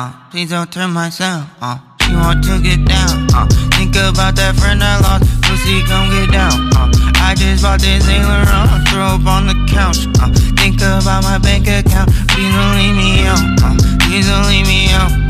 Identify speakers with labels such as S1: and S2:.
S1: please don't turn my sound, she want to get down, think about that friend I lost, pussy gon' get down, I just bought this Saint Laurent, throw up on the couch, think about my bank account, please don't leave me out, please don't leave me out.